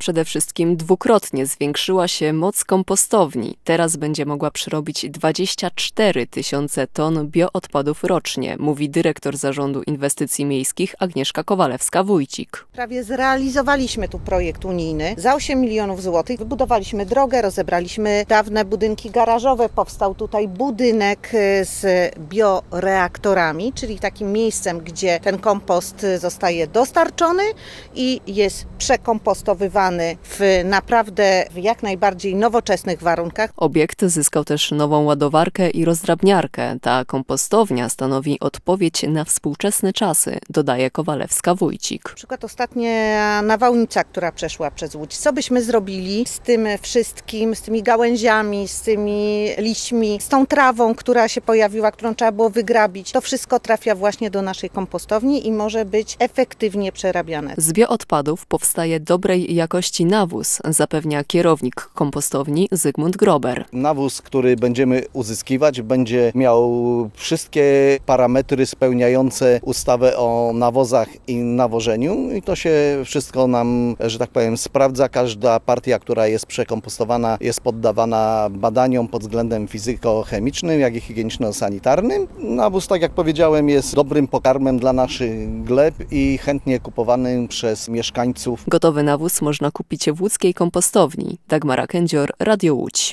Przede wszystkim dwukrotnie zwiększyła się moc kompostowni. Teraz będzie mogła przerobić 24 tysiące ton bioodpadów rocznie, mówi dyrektor Zarządu Inwestycji Miejskich Agnieszka Kowalewska-Wójcik. Prawie zrealizowaliśmy tu projekt unijny za 8 milionów złotych. Wybudowaliśmy drogę, rozebraliśmy dawne budynki garażowe. Powstał tutaj budynek z bioreaktorami, czyli takim miejscem, gdzie ten kompost zostaje dostarczony i jest przekompostowywany w naprawdę jak najbardziej nowoczesnych warunkach. Obiekt zyskał też nową ładowarkę i rozdrabniarkę. Ta kompostownia stanowi odpowiedź na współczesne czasy, dodaje Kowalewska-Wójcik. Na przykład ostatnia nawałnica, która przeszła przez Łódź. Co byśmy zrobili z tym wszystkim, z tymi gałęziami, z tymi liśćmi, z tą trawą, która się pojawiła, którą trzeba było wygrabić. To wszystko trafia właśnie do naszej kompostowni i może być efektywnie przerabiane. Z bioodpadów powstaje dobrej jakości nawóz, zapewnia kierownik kompostowni Zygmunt Grober. Nawóz, który będziemy uzyskiwać, będzie miał wszystkie parametry spełniające ustawę o nawozach i nawożeniu i to się wszystko nam, że tak powiem, sprawdza. Każda partia, która jest przekompostowana, jest poddawana badaniom pod względem fizyko-chemicznym, jak i higieniczno-sanitarnym. Nawóz, tak jak powiedziałem, jest dobrym pokarmem dla naszych gleb i chętnie kupowanym przez mieszkańców. Gotowy nawóz można kupić w łódzkiej kompostowni. Dagmara Kędzior, Radio Łódź.